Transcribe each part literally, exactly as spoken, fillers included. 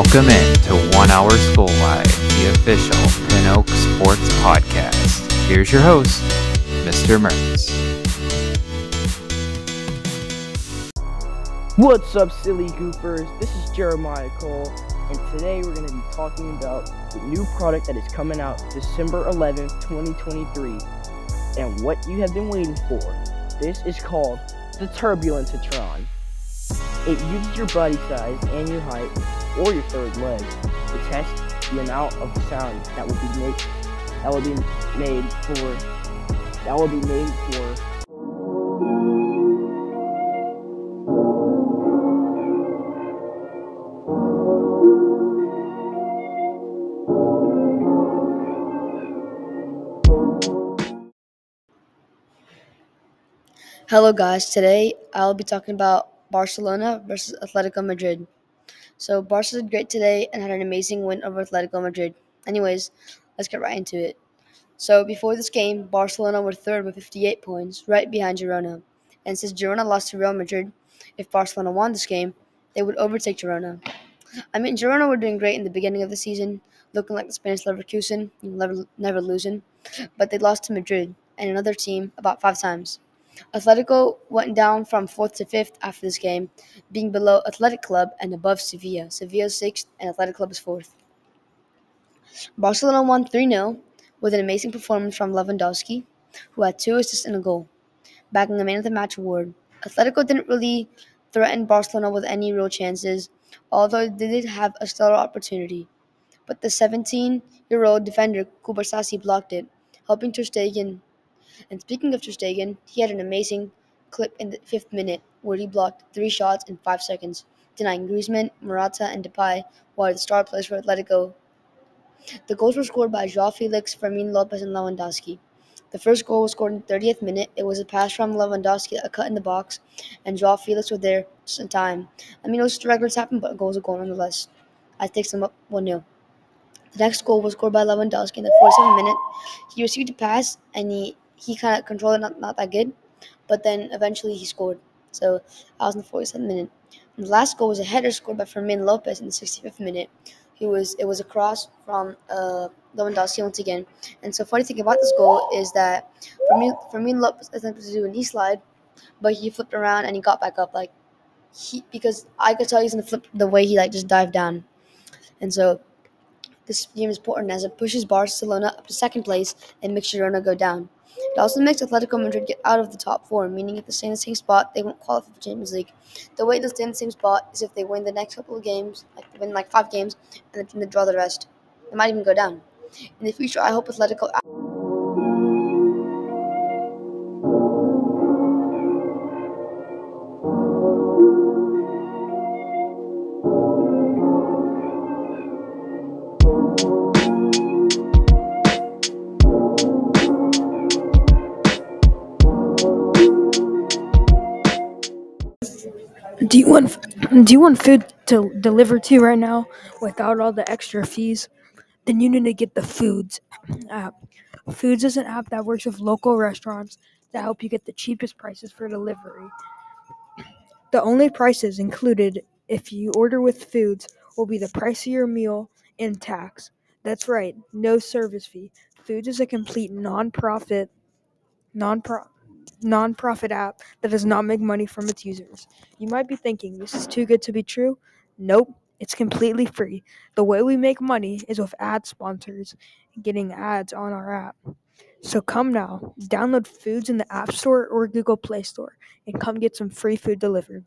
Welcome in to One Hour School Live, the official Pin Oak Sports Podcast. Here's your host, Mister Mertz. What's up, silly goofers? This is Jeremiah Cole, and today we're going to be talking about the new product that is coming out December eleventh, twenty twenty-three, and what you have been waiting for. This is called the Turbulentitron. It uses your body size and your height, or your third leg, to test the amount of sound that will be made. That will be made for. That will be made for. Hello guys, today I'll be talking about Barcelona versus Atletico Madrid. So Barca did great today and had an amazing win over Atletico Madrid. Anyways, let's get right into it. So before this game, Barcelona were third with fifty-eight points, right behind Girona. And since Girona lost to Real Madrid, if Barcelona won this game, they would overtake Girona. I mean, Girona were doing great in the beginning of the season, looking like the Spanish Leverkusen, never, never losing, but they lost to Madrid and another team about five times. Atletico went down from fourth to fifth after this game, being below Athletic Club and above Sevilla. Sevilla is sixth and Athletic Club is fourth. Barcelona won three nil with an amazing performance from Lewandowski, who had two assists and a goal, bagging the Man of the Match award. Atletico didn't really threaten Barcelona with any real chances, although they did have a stellar opportunity. But the seventeen-year-old defender Kubasasi blocked it, helping Ter Stegen. And speaking of Ter Stegen, he had an amazing clip in the fifth minute where he blocked three shots in five seconds, denying Griezmann, Morata, and Depay, while the star players for Atletico. The goals were scored by João Felix, Fermin Lopez, and Lewandowski. The first goal was scored in the thirtieth minute. It was a pass from Lewandowski, a cut in the box, and João Felix was there just in time. I mean, it was just regular happen, but a goal was a goal nonetheless. I takes them up one nil. The next goal was scored by Lewandowski in the forty-seventh minute. He received a pass, and he, he kind of controlled it, not, not that good, but then eventually he scored. So that was in the forty-seventh minute. And the last goal was a header scored by Fermin Lopez in the sixty-fifth minute. He was It was a cross from uh, Lewandowski once again. And so funny thing about this goal is that Fermin, Fermin Lopez attempted to do a knee slide, but he flipped around and he got back up, like he because I could tell he's gonna flip the way he like just dived down. And so this game is important as it pushes Barcelona up to second place and makes Girona go down. It also makes Atletico Madrid get out of the top four, meaning if they stay in the same spot, they won't qualify for Champions League. The way they'll stay in the same spot is if they win the next couple of games, like they win like five games, and then they draw the rest. They might even go down. In the future, I hope Atletico. Do you want do you want food to deliver to you right now without all the extra fees? Then you need to get the Foods app. Foods is an app that works with local restaurants to help you get the cheapest prices for delivery. The only prices included if you order with Foods will be the price of your meal and tax. That's right, no service fee. Foods is a complete non-profit non-pro non-profit app that does not make money from its users. You might be thinking, this is too good to be true. Nope, it's completely free. The way we make money is with ad sponsors getting ads on our app. So come now, download Foods in the App Store or Google Play Store and come get some free food delivered.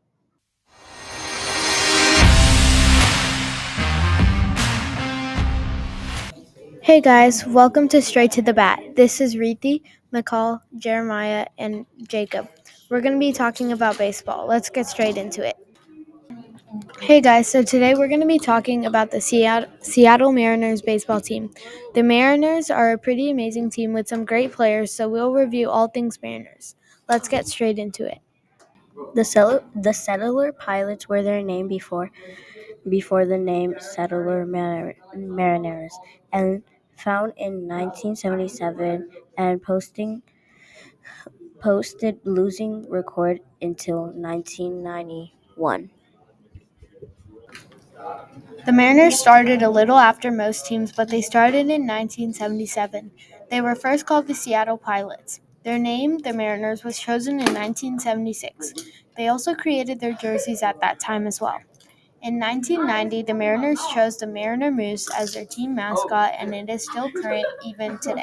Hey guys, welcome to Straight to the Bat. This is Reethi, McCall, Jeremiah, and Jacob. We're going to be talking about baseball. Let's get straight into it. Hey guys, so today we're going to be talking about the Seattle Mariners baseball team. The Mariners are a pretty amazing team with some great players, so we'll review all things Mariners. Let's get straight into it. The, sell- the Settler Pilots were their name before before the name Settler Mar- Mariners, and found in nineteen seventy-seven and posting posted losing record until nineteen ninety-one. The Mariners started a little after most teams, but they started in nineteen seventy-seven. They were first called the Seattle Pilots. Their name, the Mariners, was chosen in nineteen seventy-six. They also created their jerseys at that time as well. In nineteen ninety, the Mariners chose the Mariner Moose as their team mascot, and it is still current even today.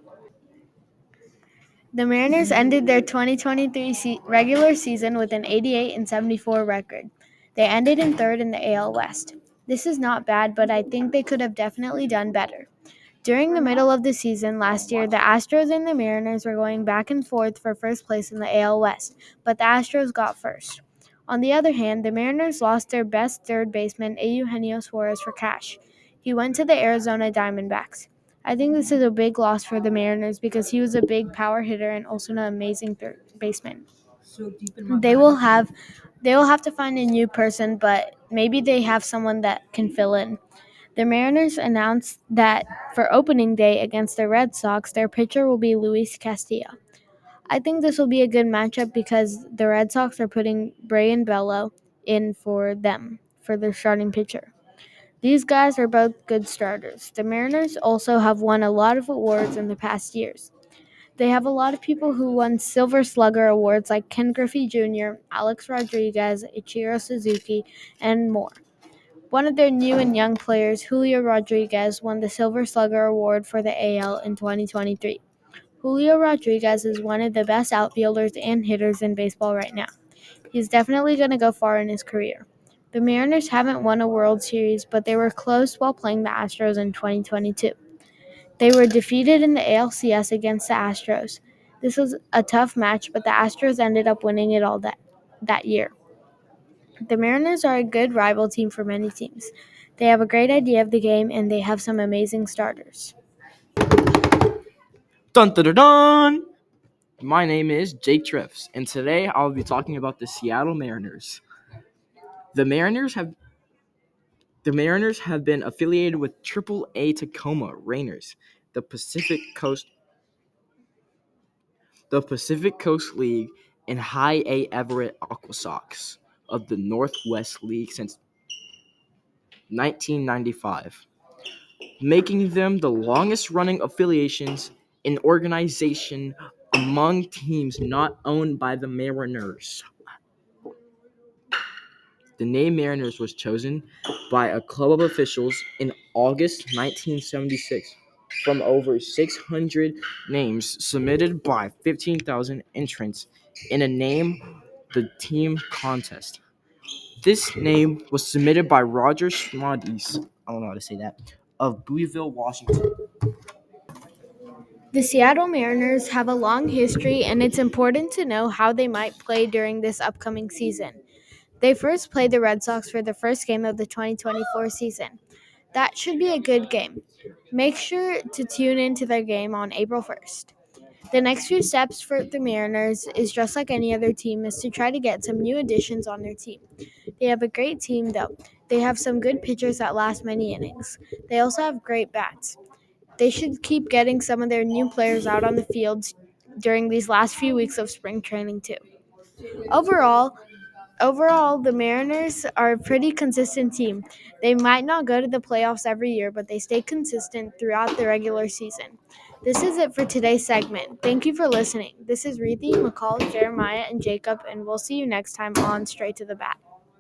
The Mariners ended their twenty twenty-three se- regular season with an eighty-eight and seventy-four record. They ended in third in the A L West. This is not bad, but I think they could have definitely done better. During the middle of the season last year, the Astros and the Mariners were going back and forth for first place in the A L West, but the Astros got first. On the other hand, the Mariners lost their best third baseman, Eugenio Suarez, for cash. He went to the Arizona Diamondbacks. I think this is a big loss for the Mariners because he was a big power hitter and also an amazing third baseman. They will have they will have to find a new person, but maybe they have someone that can fill in. The Mariners announced that for opening day against the Red Sox, their pitcher will be Luis Castillo. I think this will be a good matchup because the Red Sox are putting Brayan Bello in for them for their starting pitcher. These guys are both good starters. The Mariners also have won a lot of awards in the past years. They have a lot of people who won Silver Slugger awards like Ken Griffey Junior, Alex Rodriguez, Ichiro Suzuki, and more. One of their new and young players, Julio Rodriguez, won the Silver Slugger Award for the A L in twenty twenty-three. Julio Rodriguez is one of the best outfielders and hitters in baseball right now. He's definitely going to go far in his career. The Mariners haven't won a World Series, but they were close while playing the Astros in twenty twenty-two. They were defeated in the A L C S against the Astros. This was a tough match, but the Astros ended up winning it all that, that year. The Mariners are a good rival team for many teams. They have a great idea of the game, and they have some amazing starters. Dun dun dun dun! My name is Jake Triffs, and today I'll be talking about the Seattle Mariners. The Mariners have the Mariners have been affiliated with Triple A Tacoma Rainiers, the Pacific Coast the Pacific Coast League, and High A Everett Aqua Sox of the Northwest League since nineteen ninety-five, making them the longest-running affiliations in organization among teams not owned by the Mariners. The name Mariners was chosen by a club of officials in August nineteen seventy-six from over six hundred names submitted by fifteen thousand entrants in a Name the Team contest. This name was submitted by Roger Schmades, I don't know how to say that, of Boonville, Washington. The Seattle Mariners have a long history, and it's important to know how they might play during this upcoming season. They first played the Red Sox for the first game of the twenty twenty-four season. That should be a good game. Make sure to tune into their game on April first. The next few steps for the Mariners is just like any other team is to try to get some new additions on their team. They have a great team though. They have some good pitchers that last many innings. They also have great bats. They should keep getting some of their new players out on the fields during these last few weeks of spring training too. Overall, Overall, the Mariners are a pretty consistent team. They might not go to the playoffs every year, but they stay consistent throughout the regular season. This is it for today's segment. Thank you for listening. This is Reethi, McCall, Jeremiah, and Jacob, and we'll see you next time on Straight to the Bat.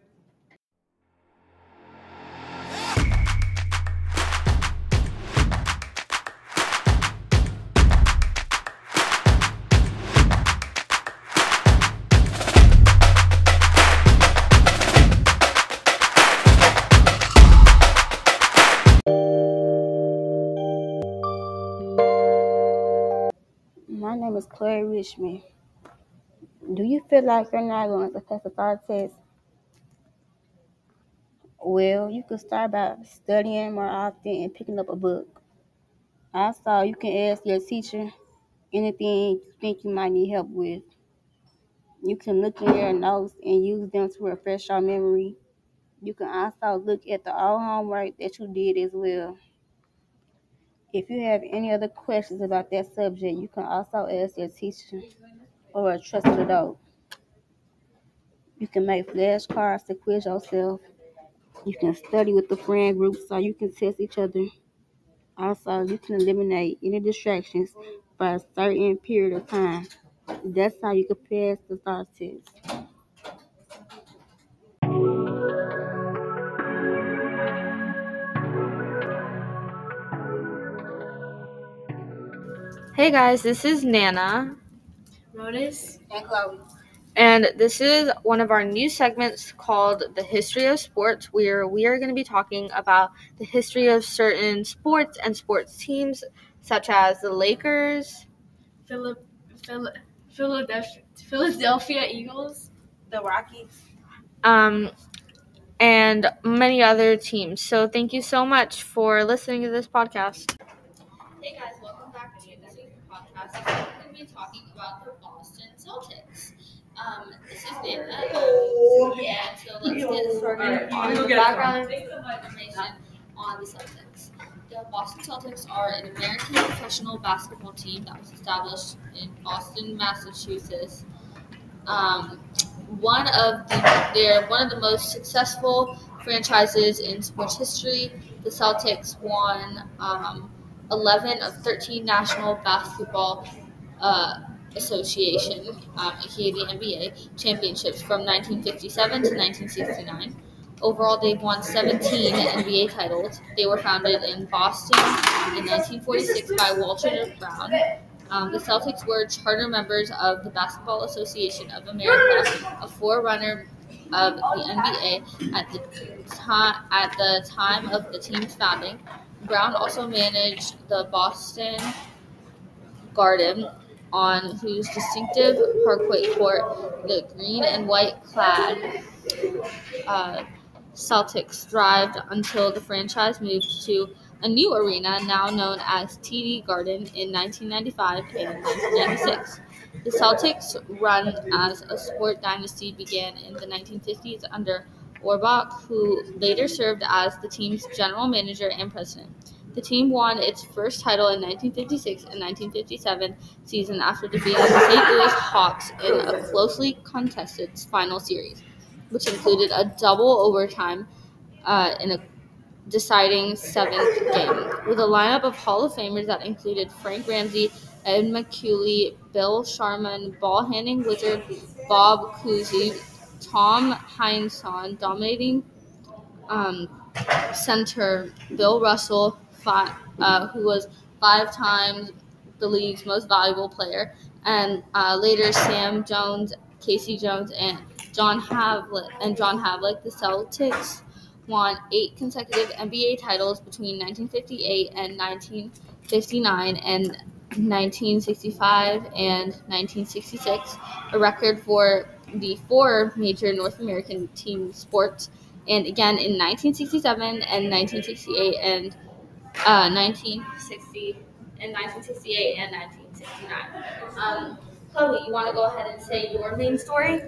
My name is Claire Richmond. Do you feel like you're not going to pass the third test? Well, you could start by studying more often and picking up a book. Also, you can ask your teacher anything you think you might need help with. You can look in your notes and use them to refresh your memory. You can also look at the old homework that you did as well. If you have any other questions about that subject, you can also ask your teacher or a trusted adult. You can make flashcards to quiz yourself You can study with the friend group so you can test each other. Also, you can eliminate any distractions for a certain period of time. That's how you can pass the STAR test. Hey guys, this is Nana. Notice? And Chloe. And this is one of our new segments called The History of Sports, where we are going to be talking about the history of certain sports and sports teams, such as the Lakers, Philip, Philip, Philadelphia, Philadelphia Eagles. The Rockies. um, and many other teams. So thank you so much for listening to this podcast. Hey guys, welcome back to this week's podcast. Today we're going to be talking about the Boston Celtics. Um, this is Nana. Yeah, so let's get started on the background information on the Celtics. The Boston Celtics are an American professional basketball team that was established in Boston, Massachusetts. Um, one of the they're one of the most successful franchises in sports history. The Celtics won um, eleven of thirteen National Basketball uh, Association, um, aka the N B A, championships from nineteen fifty-seven to nineteen sixty-nine. Overall, they've won seventeen N B A titles. They were founded in Boston in nineteen forty-six by Walter Brown. Um, the Celtics were charter members of the Basketball Association of America, a forerunner of the N B A at the time at the time of the team's founding. Brown also managed the Boston Garden, on whose distinctive parquet court the green and white clad uh, Celtics thrived until the franchise moved to a new arena now known as T D Garden in nineteen ninety-five and nineteen ninety-six. The Celtics' run as a sport dynasty began in the nineteen fifties under Orbach, who later served as the team's general manager and president. The team won its first title in nineteen fifty-six and nineteen fifty-seven season after defeating the Saint Louis Hawks in a closely contested final series, which included a double overtime uh, in a deciding seventh game, with a lineup of Hall of Famers that included Frank Ramsey, Ed McCuley, Bill Sharman, ball-handling wizard Bob Cousy, Tom Heinsohn, dominating um, center Bill Russell, five, uh, who was five times the league's most valuable player, and uh, later Sam Jones, Casey Jones, and John Havlick. And John Havlick. The Celtics won eight consecutive N B A titles between nineteen fifty-eight and nineteen fifty-nine, and nineteen sixty-five and nineteen sixty-six, a record for the four major North American team sports, and again in nineteen sixty-seven and nineteen sixty-eight and uh, nineteen sixty and nineteen sixty-eight and nineteen sixty-nine. Um, Chloe, you want to go ahead and say your main story?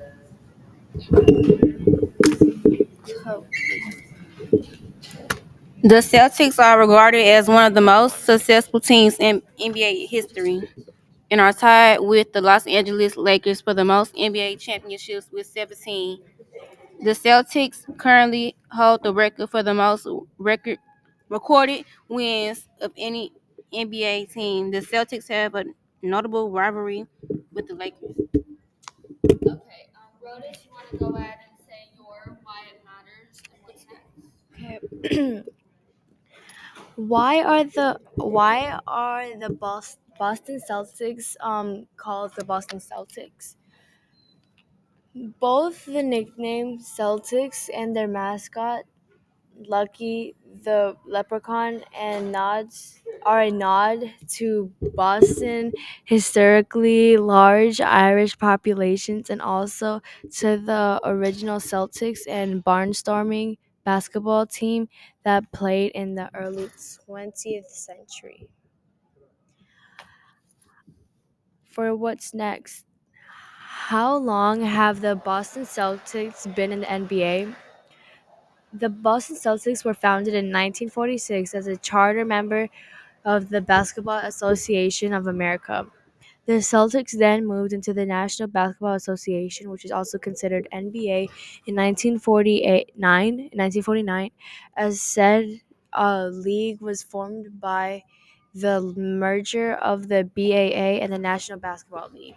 The Celtics are regarded as one of the most successful teams in N B A history and are tied with the Los Angeles Lakers for the most N B A championships with seventeen. The Celtics currently hold the record for the most record recorded wins of any N B A team. The Celtics have a notable rivalry with the Lakers. Okay, um, Rhoda, you want to go ahead and say your why it matters and what's next? Okay. why are the why are the Bos- Boston Celtics um called the Boston Celtics? Both the nickname Celtics and their mascot Lucky the Leprechaun and nods are a nod to Boston historically large Irish populations and also to the original Celtics and barnstorming basketball team that played in the early twentieth century. For what's next? How long have the Boston Celtics been in the N B A? The Boston Celtics were founded in nineteen forty-six as a charter member of the Basketball Association of America. The Celtics then moved into the National Basketball Association, which is also considered N B A, in nineteen forty-nine. nineteen forty-nine, as said uh, league was formed by the merger of the B A A and the National Basketball League.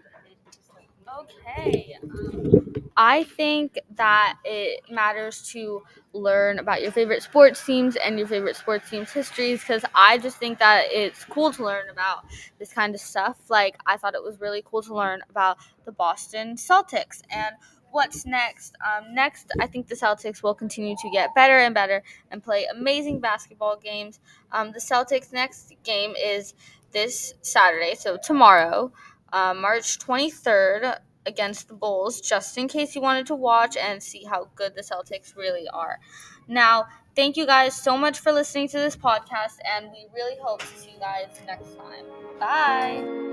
Okay. Um, I think that it matters to learn about your favorite sports teams and your favorite sports teams' histories, because I just think that it's cool to learn about this kind of stuff. Like, I thought it was really cool to learn about the Boston Celtics and what's next. Um, next, I think the Celtics will continue to get better and better and play amazing basketball games. Um, the Celtics' next game is this Saturday, so tomorrow, uh, March twenty-third, against the Bulls, just in case you wanted to watch and see how good the Celtics really are. Now, thank you guys so much for listening to this podcast, and we really hope to see you guys next time. Bye!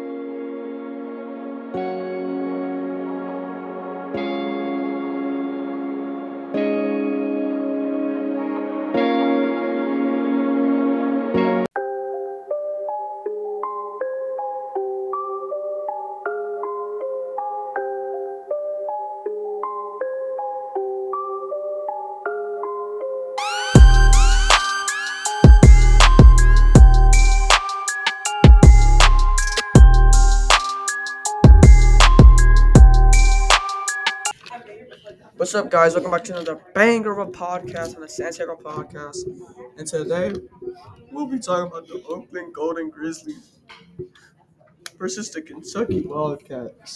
What's up, guys? Welcome back to another banger of a podcast on the San Diego Podcast. And today, we'll be talking about the Oakland Golden Grizzlies versus the Kentucky Wildcats.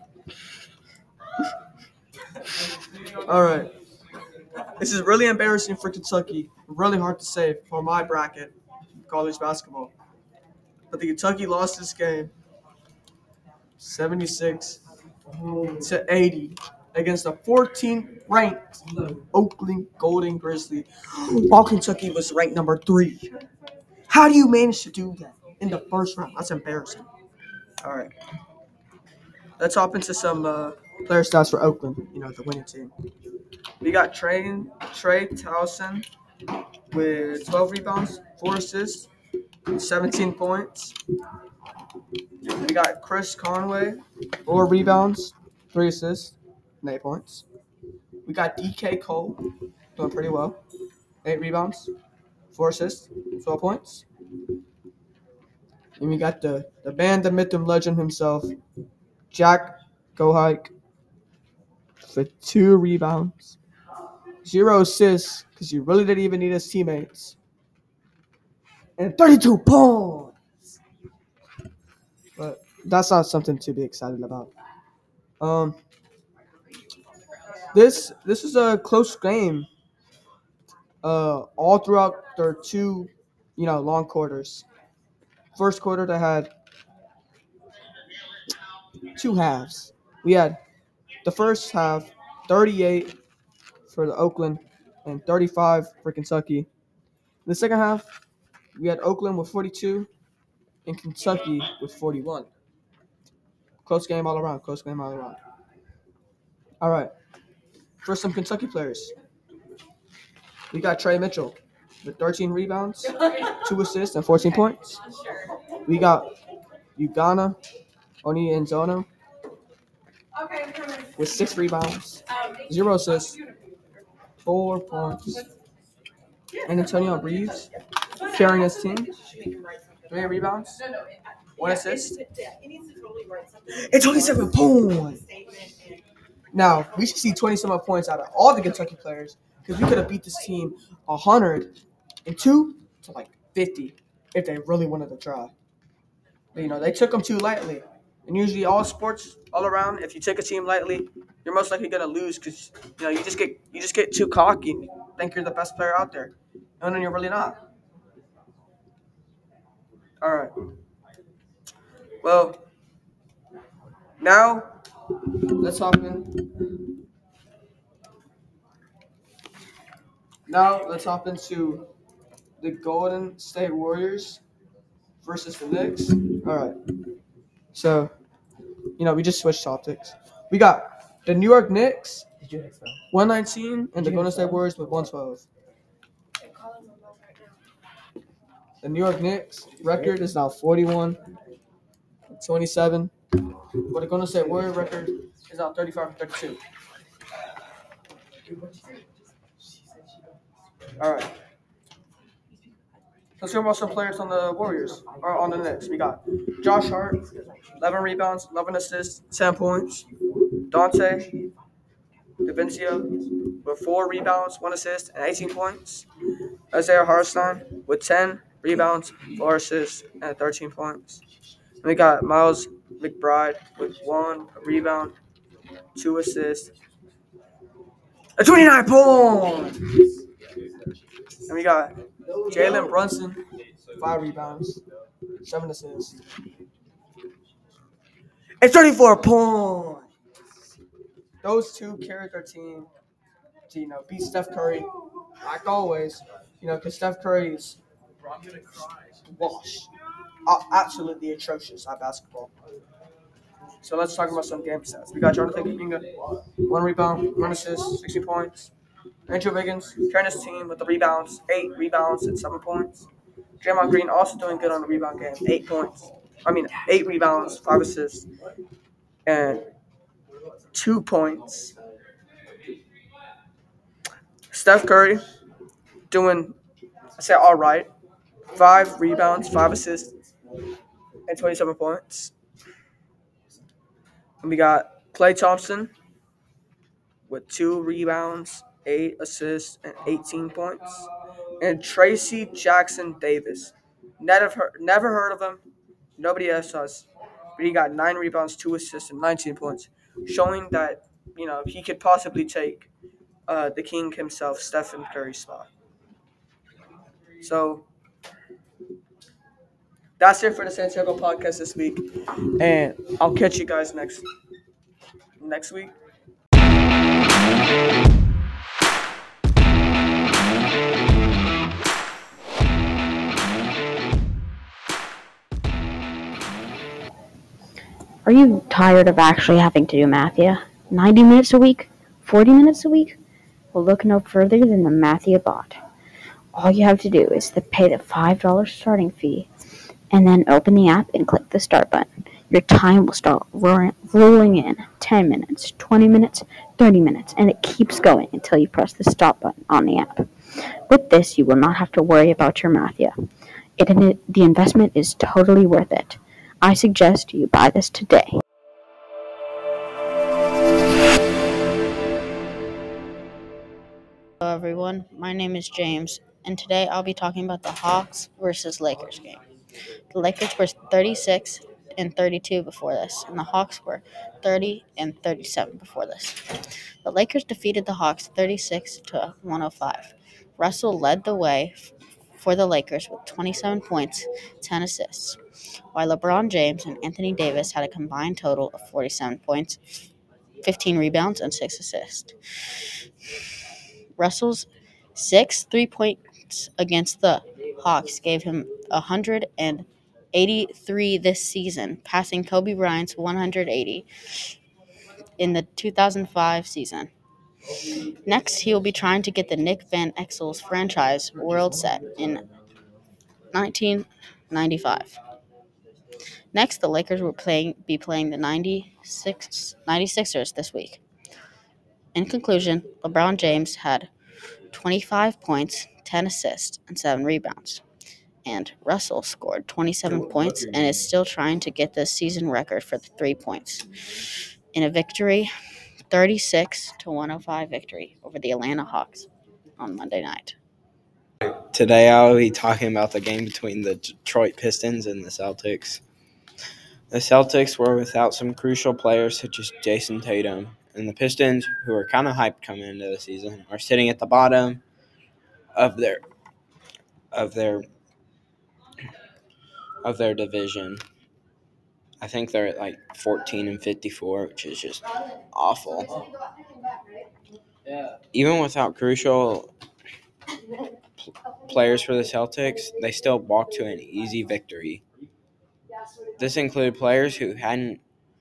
Alright. This is really embarrassing for Kentucky. Really hard to say for my bracket, college basketball. But the Kentucky lost this game seventy-six to eighty. Against the fourteenth ranked Oakland Golden Grizzlies, while Kentucky was ranked number three. How do you manage to do that in the first round? That's embarrassing. All right. Let's hop into some uh, player stats for Oakland, you know, the winning team. We got Trey, Trey Towson with twelve rebounds, four assists, seventeen points. We got Chris Conway, four rebounds, three assists, and eight points. We got D K Cole, doing pretty well. Eight rebounds, four assists, twelve points. And we got the, the band, the myth, the legend himself, Jack Gohike, for two rebounds, zero assists, because he really didn't even need his teammates, and thirty-two points. But that's not something to be excited about. Um, this this is a close game. Uh, all throughout their two, you know, long quarters. First quarter, they had two halves. We had the first half, thirty-eight for the Oakland and thirty-five for Kentucky. The second half, we had Oakland with forty-two and Kentucky with forty-one. Close game all around. Close game all around. All right. For some Kentucky players, we got Trey Mitchell with thirteen rebounds, two assists, and fourteen points. We got Ugana Onienzono with six rebounds, zero assists, four points. And Antonio Reeves carrying his team, three rebounds, one assist, and twenty-seven points. Now, we should see twenty-seven points out of all the Kentucky players, because we could have beat this team one hundred two to like fifty if they really wanted to try. But, you know, they took them too lightly. And usually all sports all around, if you take a team lightly, you're most likely going to lose, because, you know, you just get you just get too cocky and think you're the best player out there. And then you're really not. All right. Well, now let's hop in. Now let's hop into the Golden State Warriors versus the Knicks. All right. So, you know, we just switched topics. We got the New York Knicks, one nineteen, and the Golden State Warriors with one twelve. The New York Knicks record is now forty-one twenty-seven. But the Golden State Warrior record is now thirty-five and thirty-two. All right. Let's hear about some players on the Warriors, or on the Knicks. We got Josh Hart, eleven rebounds, eleven assists, ten points. Dante DiVincenzo with four rebounds, one assist, and eighteen points. Isaiah Hartenstein with ten rebounds, four assists, and thirteen points. And we got Miles McBride with one rebound, two assists, and twenty-nine points. And we got Jalen Brunson, five rebounds, seven assists, and thirty-four points. Those two carried their team to, you know, beat Steph Curry, like always, you know, because Steph Curry is washed. Uh, absolutely atrocious at basketball. So let's talk about some game stats. We got Jonathan Kuminga, one rebound, one assist, sixteen points. Andrew Wiggins carrying his team with the rebounds, eight rebounds and seven points. Draymond Green also doing good on the rebound game, eight points. I mean, eight rebounds, five assists, and two points. Steph Curry doing, I say, all right. Five rebounds, five assists, and twenty-seven points. And we got Klay Thompson with two rebounds, eight assists, and eighteen points. And Tracy Jackson Davis. Never heard, never heard of him. Nobody else does. But he got nine rebounds, two assists, and nineteen points, showing that, you know, he could possibly take uh, the king himself, Stephen Curry's spot. So that's it for the Santiago podcast this week, and I'll catch you guys next next week. Are you tired of actually having to do Mathia? ninety minutes a week? forty minutes a week? Well, look no further than the Mathia bot. All you have to do is to pay the five dollars starting fee and then open the app and click the start button. Your time will start rolling in ten minutes, twenty minutes, thirty minutes, and it keeps going until you press the stop button on the app. With this, you will not have to worry about your Mathia. It, the investment is totally worth it. I suggest you buy this today. Hello everyone, my name is James, and today I'll be talking about the Hawks versus Lakers game. The Lakers were thirty-six and thirty-two before this, and the Hawks were thirty and thirty-seven before this. The Lakers defeated the Hawks thirty-six to one oh five. Russell led the way for the Lakers with twenty-seven points, ten assists, while LeBron James and Anthony Davis had a combined total of forty-seven points, fifteen rebounds, and six assists. Russell's six three-points against the Hawks gave him one hundred eighty-three this season, passing Kobe Bryant's one hundred eighty in the two thousand five season. Next, he will be trying to get the Nick Van Exel's franchise world set in nineteen ninety-five. Next, the Lakers will playing, be playing the ninety-six, ninety-sixers this week. In conclusion, LeBron James had twenty-five points, ten assists, and seven rebounds. And Russell scored twenty-seven points and is still trying to get the season record for the three points in a victory, thirty-six to one oh five victory over the Atlanta Hawks on Monday night. Today I'll be talking about the game between the Detroit Pistons and the Celtics. The Celtics were without some crucial players such as Jason Tatum, and the Pistons, who were kind of hyped coming into the season, are sitting at the bottom of their of their of their division. I think they're at like fourteen and fifty-four, which is just awful. Even without crucial pl- players for the Celtics, they still walked to an easy victory. This included players who hadn't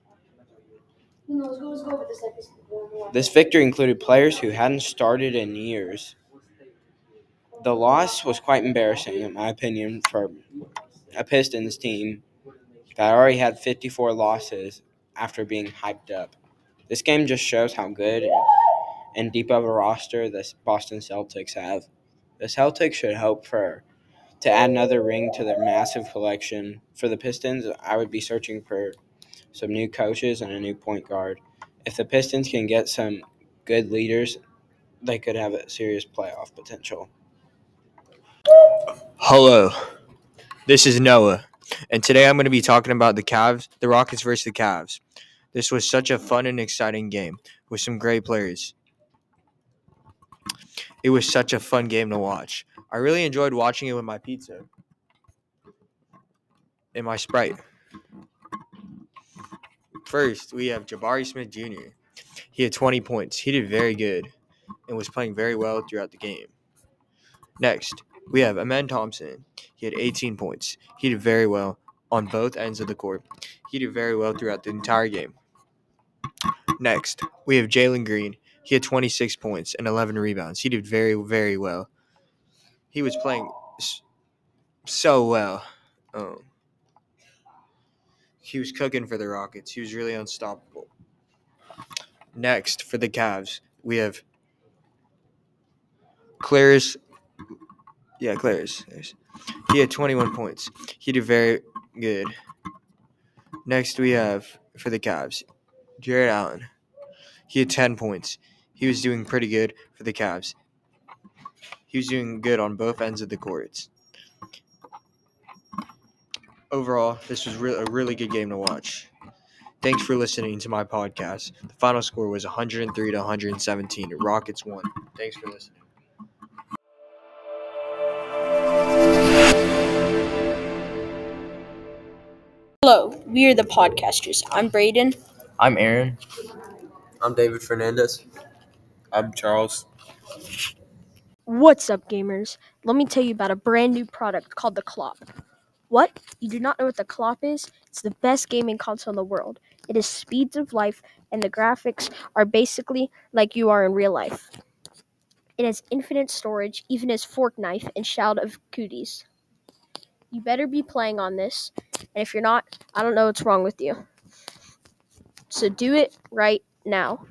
This victory included players who hadn't started in years. The loss was quite embarrassing, in my opinion, for a Pistons team that already had fifty-four losses after being hyped up. This game just shows how good and deep of a roster the Boston Celtics have. The Celtics should hope for to add another ring to their massive collection. For the Pistons, I would be searching for some new coaches and a new point guard. If the Pistons can get some good leaders, they could have a serious playoff potential. Hello, this is Noah, and today I'm going to be talking about the Cavs, the Rockets versus the Cavs. This was such a fun and exciting game with some great players. It was such a fun game to watch. I really enjoyed watching it with my pizza and my Sprite. First, we have Jabari Smith Junior He had twenty points. He did very good and was playing very well throughout the game. Next, we have Amen Thompson. He had eighteen points. He did very well on both ends of the court. He did very well throughout the entire game. Next, we have Jalen Green. He had twenty-six points and eleven rebounds. He did very, very well. He was playing so well. Um, he was cooking for the Rockets. He was really unstoppable. Next, for the Cavs, we have Claris. Yeah, Claris. He had twenty-one points. He did very good. Next, we have, for the Cavs, Jared Allen. He had ten points. He was doing pretty good for the Cavs. He was doing good on both ends of the courts. Overall, this was re- a really good game to watch. Thanks for listening to my podcast. The final score was one hundred three to one hundred seventeen. The Rockets won. Thanks for listening. Hello, we are the podcasters. I'm Braden. I'm Aaron. I'm David Fernandez. I'm Charles. What's up, gamers? Let me tell you about a brand new product called the Clop. What? You do not know what the Clop is? It's the best gaming console in the world. It is speeds of life, and the graphics are basically like you are in real life. It has infinite storage, even as Fork Knife and Shout of Cooties. You better be playing on this, and if you're not, I don't know what's wrong with you. So do it right now.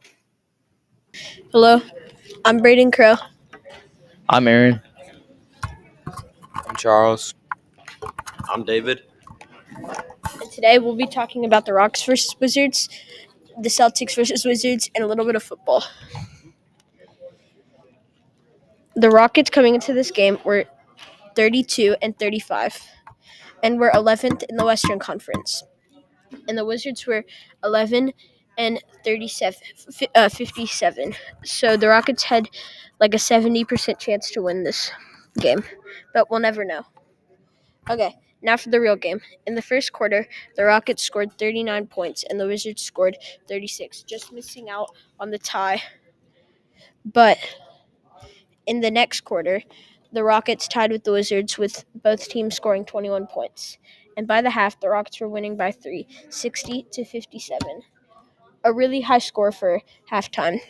Hello, I'm Braden Crow. I'm Aaron. I'm Charles. I'm David. And today we'll be talking about the Rockets versus Wizards, the Celtics versus Wizards, and a little bit of football. The Rockets coming into this game were thirty-two and thirty-five, and were eleventh in the Western Conference. And the Wizards were eleven and thirty-seven, uh, fifty-seven. So the Rockets had like a seventy percent chance to win this game, but we'll never know. Okay, now for the real game. In the first quarter, the Rockets scored thirty-nine points, and the Wizards scored thirty-six, just missing out on the tie. But in the next quarter, the Rockets tied with the Wizards, with both teams scoring twenty-one points. And by the half, the Rockets were winning by three, sixty to fifty-seven. A really high score for halftime.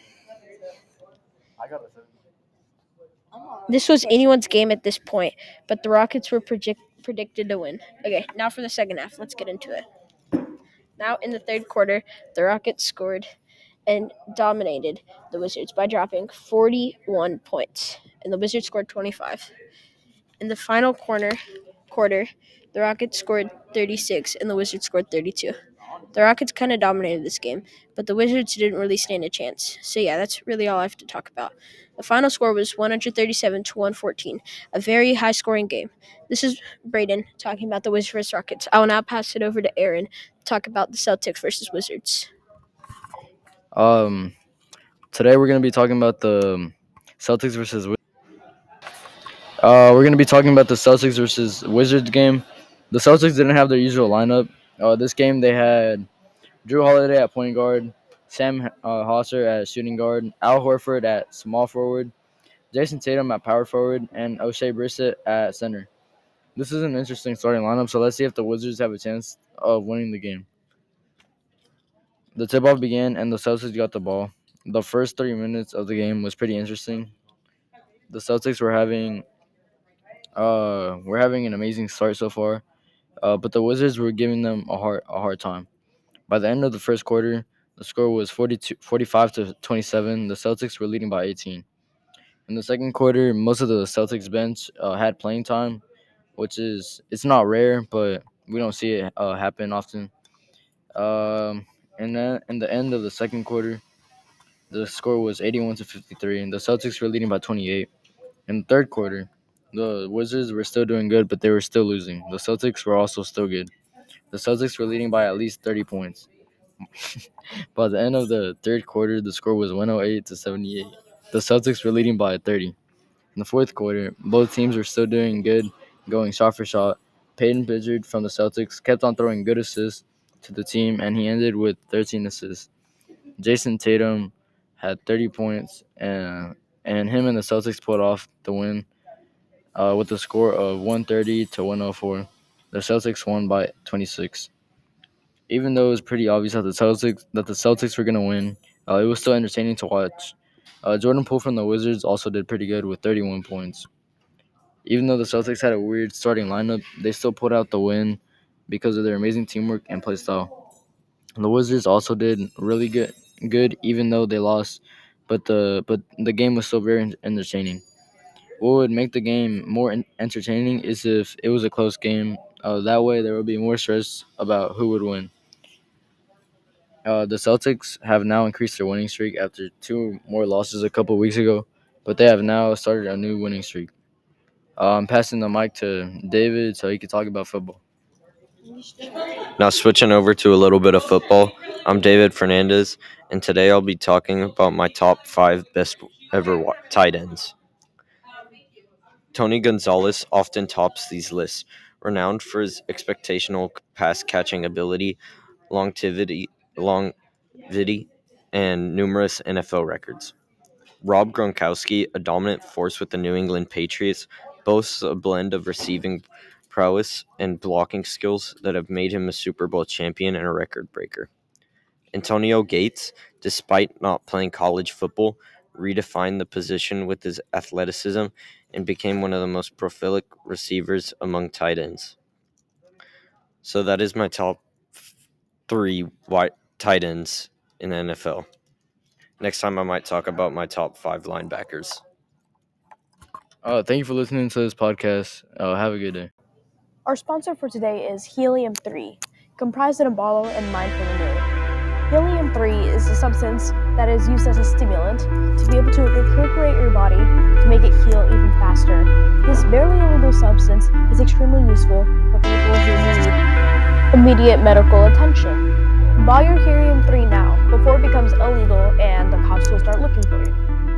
This was anyone's game at this point, but the Rockets were project- predicted to win. Okay, now for the second half. Let's get into it. Now in the third quarter, the Rockets scored and dominated the Wizards by dropping forty-one points, and the Wizards scored twenty-five. In the final corner quarter, the Rockets scored thirty-six, and the Wizards scored thirty-two. The Rockets kind of dominated this game, but the Wizards didn't really stand a chance. So yeah, that's really all I have to talk about. The final score was one hundred thirty-seven to one hundred fourteen, a very high-scoring game. This is Braden talking about the Wizards versus Rockets. I will now pass it over to Aaron to talk about the Celtics versus Wizards. Um, today we're gonna be talking about the Celtics versus. Uh, we're gonna be talking about the Celtics versus Wizards game. The Celtics didn't have their usual lineup. Uh, this game they had Drew Holiday at point guard, Sam uh, Hauser at shooting guard, Al Horford at small forward, Jason Tatum at power forward, and O'Shea Brissett at center. This is an interesting starting lineup, so let's see if the Wizards have a chance of winning the game. The tip-off began, and the Celtics got the ball. The first thirty minutes of the game was pretty interesting. The Celtics were having uh, we're having an amazing start so far. uh, but the Wizards were giving them a hard a hard time. By the end of the first quarter, the score was forty-two, forty-five to twenty-seven. The Celtics were leading by eighteen. In the second quarter, most of the Celtics bench uh, had playing time, which is it's not rare, but we don't see it uh, happen often. Um, and then in the end of the second quarter, the score was eighty-one to fifty-three, and the Celtics were leading by twenty-eight. In the third quarter, the Wizards were still doing good, but they were still losing. The Celtics were also still good. The Celtics were leading by at least thirty points. By the end of the third quarter, the score was one oh eight to seventy-eight. The Celtics were leading by thirty. In the fourth quarter, both teams were still doing good, going shot for shot. Peyton Pritchard from the Celtics kept on throwing good assists to the team, and he ended with thirteen assists. Jason Tatum had thirty points, and and him and the Celtics pulled off the win uh, with a score of one thirty to one oh four. The Celtics won by twenty-six. Even though it was pretty obvious that the Celtics that the Celtics were gonna win, uh, it was still entertaining to watch. Uh, Jordan Poole from the Wizards also did pretty good with thirty-one points. Even though the Celtics had a weird starting lineup, they still pulled out the win because of their amazing teamwork and play style. The Wizards also did really good, good even though they lost, but the but the game was still very entertaining. What would make the game more entertaining is if it was a close game. Uh, that way, there would be more stress about who would win. Uh, the Celtics have now increased their winning streak after two more losses a couple weeks ago, but they have now started a new winning streak. Uh, I'm passing the mic to David so he can talk about football. Now switching over to a little bit of football, I'm David Fernandez, and today I'll be talking about my top five best ever tight ends. Tony Gonzalez often tops these lists, renowned for his expectational pass-catching ability, longevity, longevity, and numerous N F L records. Rob Gronkowski, a dominant force with the New England Patriots, boasts a blend of receiving prowess and blocking skills that have made him a Super Bowl champion and a record breaker. Antonio Gates, despite not playing college football, redefined the position with his athleticism and became one of the most prolific receivers among tight ends. So that is my top three white tight ends in the N F L. Next time I might talk about my top five linebackers. Uh, thank you for listening to this podcast. Uh, have a good day. Our sponsor for today is Helium three, comprised of a bottle and mindful renewal. Helium three is a substance that is used as a stimulant to be able to recuperate your body to make it heal even faster. This barely illegal substance is extremely useful for people who need immediate medical attention. Buy your Helium three now before it becomes illegal and the cops will start looking for you.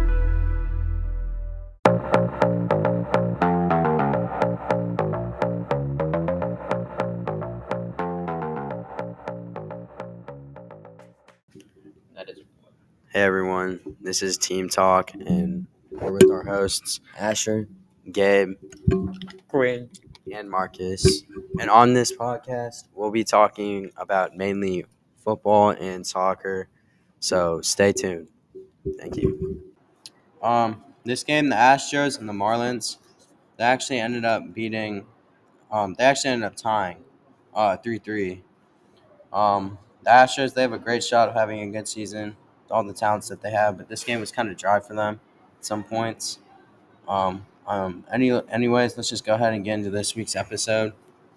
Hey everyone, this is Team Talk, and we're with our hosts Asher, Gabe, Quinn, and Marcus. And on this podcast, we'll be talking about mainly football and soccer. So stay tuned. Thank you. Um, this game, the Astros and the Marlins, they actually ended up beating. Um, they actually ended up tying, uh, three three. Um, the Astros, they have a great shot of having a good season. All the talents that they have, but this game was kind of dry for them at some points. Um, um, any, anyways, let's just go ahead and get into this week's episode.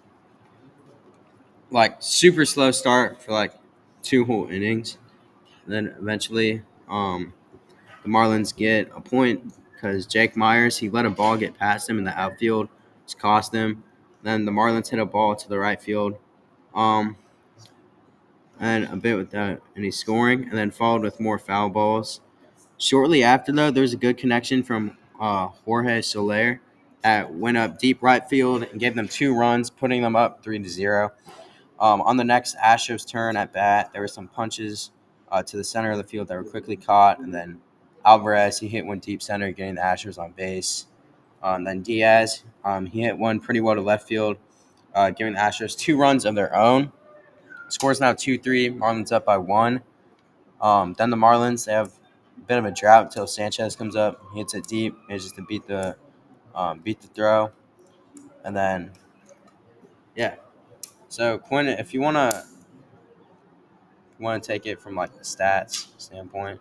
Like, super slow start for like two whole innings. And then eventually, um, the Marlins get a point because Jake Myers, he let a ball get past him in the outfield, which cost them. Then the Marlins hit a ball to the right field. Um, and a bit with that, and he's scoring, and then followed with more foul balls. Shortly after, though, there was a good connection from uh, Jorge Soler that went up deep right field and gave them two runs, putting them up three to zero. Um, on the next Astros turn at bat, there were some punches uh, to the center of the field that were quickly caught, and then Alvarez, he hit one deep center, getting the Astros on base. Uh, and then Diaz, um, he hit one pretty well to left field, uh, giving the Astros two runs of their own. Score's now two three. Marlins up by one. Um, then the Marlins, they have a bit of a drought until Sanchez comes up. He hits it deep, manages to beat the um, beat the throw. And then, yeah. So Quinn, if you wanna want to take it from like the stats standpoint.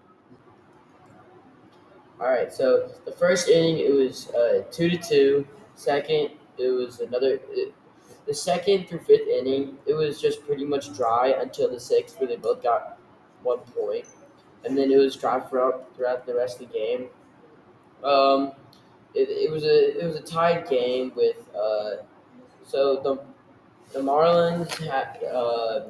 All right. So the first inning, it was uh, two to two. Second, it was another. It, the second through fifth inning, it was just pretty much dry until the sixth, where they both got one point, and then it was dry throughout throughout the rest of the game. Um, it, it was a it was a tied game with uh, so the the Marlins had uh,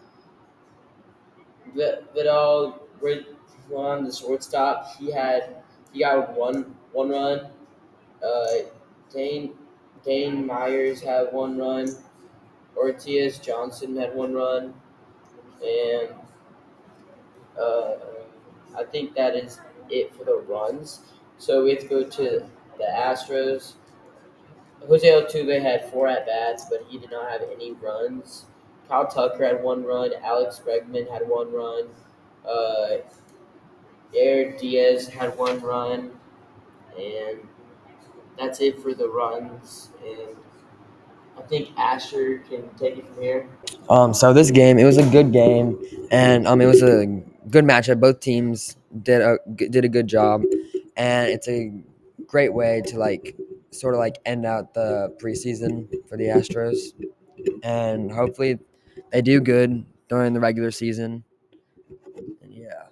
Vidal on the shortstop. He had he got one one run. Uh, Dane Dane Myers had one run. Ortiz Johnson had one run, and uh, I think that is it for the runs. So we have to go to the Astros. Jose Altuve had four at bats, but he did not have any runs. Kyle Tucker had one run. Alex Bregman had one run. Uh, Air Diaz had one run, and that's it for the runs. And I think Asher can take it from here. Um, so this game, it was a good game, and um, it was a good matchup. Both teams did a did a good job, and it's a great way to like sort of like end out the preseason for the Astros, and hopefully they do good during the regular season. And yeah.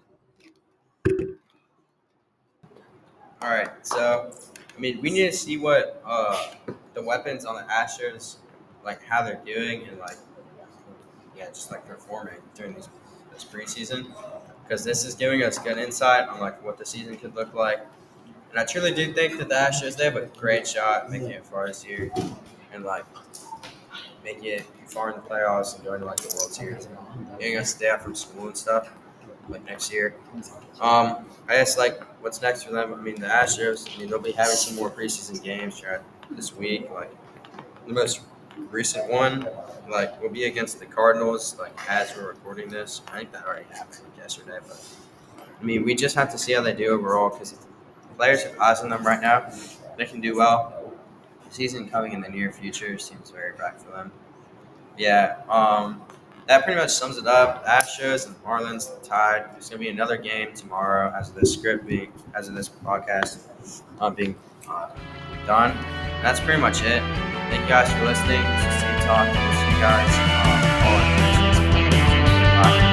All right, so I mean, we need to see what uh, the weapons on the Astros, like how they're doing, and like yeah, just like performing during these this preseason, because this is giving us good insight on like what the season could look like. And I truly do think that the Astros, they have a great shot at making it far this year, and like making it far in the playoffs and going to like the World Series, and getting us day out from school and stuff like next year. Um, I guess like what's next for them? I mean, the Astros. I mean, they'll be having some more preseason games throughout this week. Like the most recent one, like will be against the Cardinals. Like as we're recording this, I think that already happened like, yesterday. But I mean, we just have to see how they do overall, because the players have eyes on them right now. They can do well. The season coming in the near future seems very bright for them. Yeah. Um. That pretty much sums it up. Astros and Marlins tied. There's gonna be another game tomorrow, as of this script being, as of this podcast uh, being uh, done. And that's pretty much it. Thank you guys for listening. This is Team Talk. We'll see you guys um, all in the next episode. Bye.